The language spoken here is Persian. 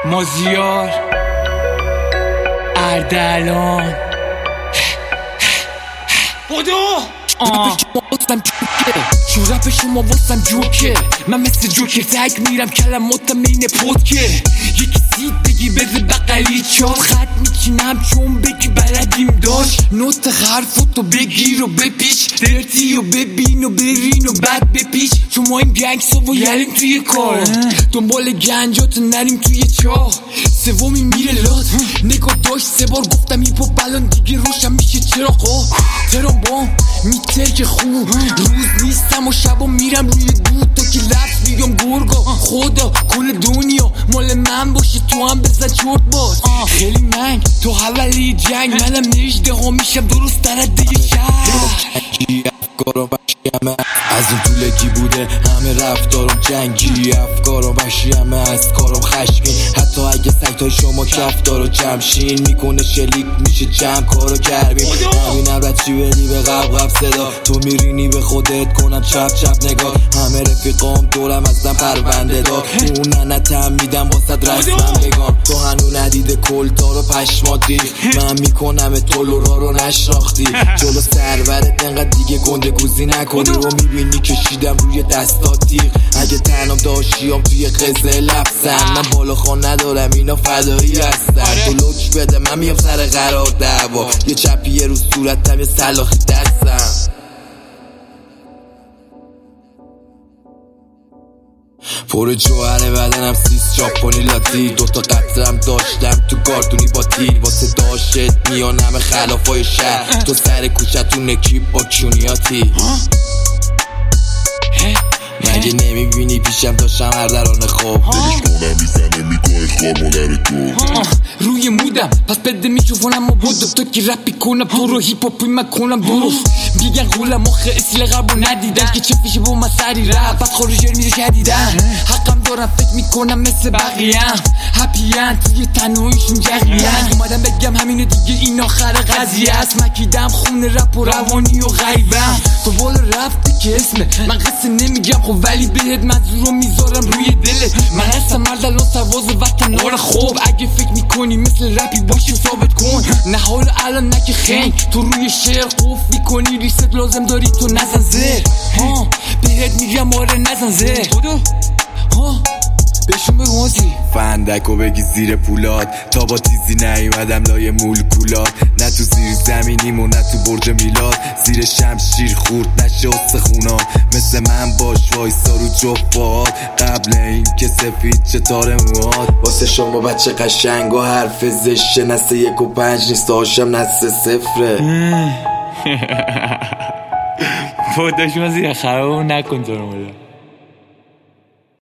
مازیار اردلان بودو شورپ شما واسم جوکه من مثل جوکر تک میرم کلماتم اینه پودکه یکی سید بگی بده بقلی چاد خط میچینم چون بگی بلدیم داشت نوت حرفاتو بگیر و بپیش درتی و ببین و برین و بعد بپیش چون ما این گنگسا و یلیم توی کار دنبال گنجات نریم توی چاه سومی میره لاد نگاه داشت 3 بار گفتم این پا بلان دیگه روشم میشه چراغا ترام بام میترک خوب روز نیستم و شبا میرم روی دود تا که لفظ میگم گرگا خدا کل دنیا مال من باشه تو هم بزن چرت باز خیلی منگ تو حولی جنگ منم نجده ها میشم درست درده شهر افکارم وحشیمه از اون طولگی بوده همه رفتارم جنگی افکارم وحشیمه از کارم خشمگین حتی اگه سگتای شما کفتار و جمشین میکنه شلیک میشه جمع کارو کردیم همینم رچی بدی به قبقب صدا تو میرینی به خودت کنم چپ چپ نگاه همه رفیقام دورم ازم پرونده دار اون نتم میدم واسد رسمم بگم تو هنو ندیده کلتار و پشمات ریخ من میکنم تولورا رو نشناختی جلو سرورت انقدر دیگه گنده گوزی نکنی و میبینی کشیدم روی دستات تیغ اگه تنم داشتیم توی قزه لبسن من بالا خان ندارم اینا فدایی هستن تو لوچ بده من میام سر قرار دعوا یه چپیه رو صورتم یه سلاخی دستم پر جوهره بدنم سیس چاپونی لاتی دوتا قطرم داشتم تو گاردونی با تیر واسه داشت میانم خلافای شهر تو سر کوچتون اکیپ با کیونیاتی مگه نمیبینی پیشم داشتم اردلان خواب دلش کنم میزنه میگاه خواب مادر تو روی مودم پس بده میکروفونم و بودم تو که رپی کنم تو رو هیپاپی من کنم درست بیگن غولم آخه اصل غربو ندیدن که چه پیشه با من سری رپ بعد خارجر میره شدیدن حقم دارم فکر میکنم مثل بقیه هپیان توی تنهاییشون جغیان اومدم بگم همینو دیگه این آخر قضیه است مکیدم خون رپ و روانی و غیبم تو بالا رفتی که اسمه من قصه نمیگم خب ولی بهت منظورو میذارم روی دلت من هستم اردلان سرباز وطن نار خوب اگه فکر میکنی مثل رپی باشی ثابت کن نه حال الان نه که خنگ تو روی شعر خوف میکنی ریست لازم داری تو نزن زر بهت میگم آره نزن زر بهشون بگو مازی فندکو بگی زیر پولاد تا با تیزی نیومدم لای مولکولات نه تو زیر زمینیم و نه تو برج میلاد زیر شمشیر خورد نشه استخونات مثل من باش وایسا رو جفات قبل این که سفید چه تار موهات واسه شما بچه قشنگ و حرف زشه نسه 1 و 5 نیست هاشم نسه 0 بوداش مازی خرابو نکن تو رو